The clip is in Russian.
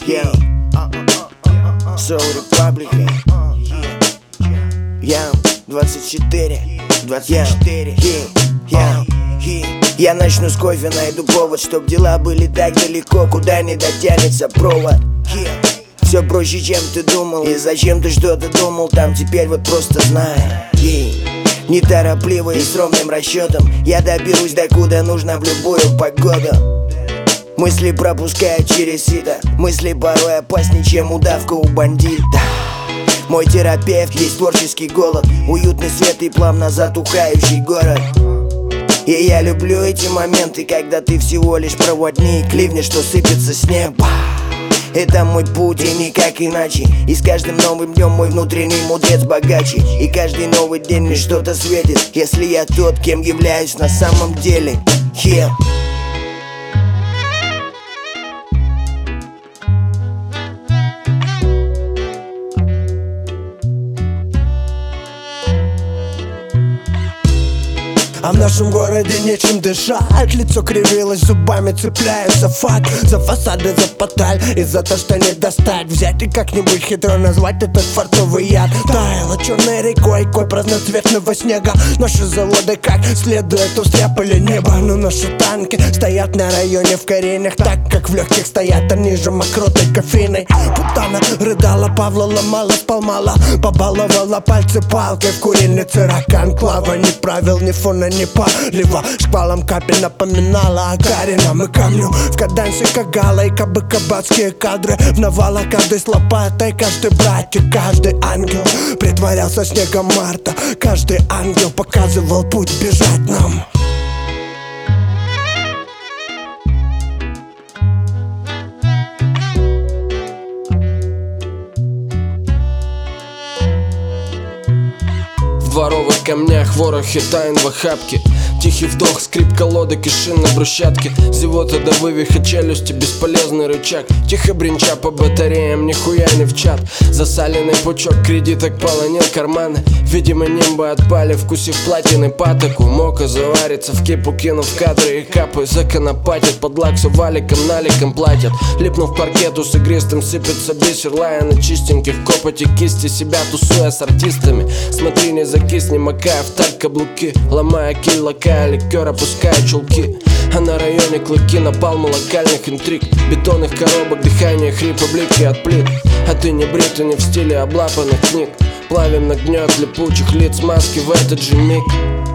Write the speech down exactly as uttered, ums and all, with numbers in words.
Yeah, Soul Republic. Я двадцать четыре, двадцать четыре. Я Я начну с кофе, найду повод, чтоб дела были так далеко, куда не дотянется провод. Все проще, чем ты думал, и зачем ты что-то думал там, теперь вот просто знай. Неторопливо и с ровным расчетом я доберусь до куда нужно в любую погоду. Мысли пропускают через сито, мысли порой опаснее, чем удавка у бандита. Мой терапевт есть творческий голод, уютный свет и плавно затухающий город. И я люблю эти моменты, когда ты всего лишь проводник, ливни, что сыпется с неба. Это мой путь и никак иначе. И с каждым новым днем мой внутренний мудрец богаче. И каждый новый день мне что-то светит, если я тот, кем являюсь на самом деле. Yeah. А в нашем городе нечем дышать. Лицо кривилось, зубами цепляясь за факт, за фасады, за поталь и за то, что не достать. Взять и как-нибудь хитро назвать этот фартовый яд. Таяло черной рекой, кой разноцветного снега. Наши заводы как следует устряпали небо. Но наши танки стоят на районе в коренях, так как в легких стоят они же мокротой кофейной. Путана рыдала, Павла ломала, спалмала, побаловала пальцы палкой в курильнице. Ракан клава, ни правил, ни фона, не палево. Шквалом капель напоминала о Карином и камню. В кадансе кагала и кабы кабацкие кадры. В навала каждый с лопатой, каждый братик, каждый ангел притворялся снегом марта. Каждый ангел показывал путь бежать нам. В дворовых камнях, ворохе тайн в охапке. Тихий вдох, скрип колодок и шин на брусчатке. Зевота до вывиха челюсти, бесполезный рычаг. Тихо бренча по батареям, нихуя не в чат. Засаленный пучок кредиток полонил карманы. Видимо, нимбы отпали, вкусив платины патоку. Мока заварится в кипу, кинув кадры и капы. Законопатят, под лаксу валиком, наликом платят. Липнув к паркету с игристым, сыпется бисер, лая на чистеньких копоти кисти, себя тусуя с артистами. Смотри, не закисни, макая в так каблуки. Ломая киль, лакая ликер, опуская чулки. А на районе клыки, напалмы локальных интриг. Бетонных коробок, дыхание, хрипа, блики от плит. А ты не брит и не в стиле облапанных книг. Плавим на гнет липучих лиц, маски в этот же миг.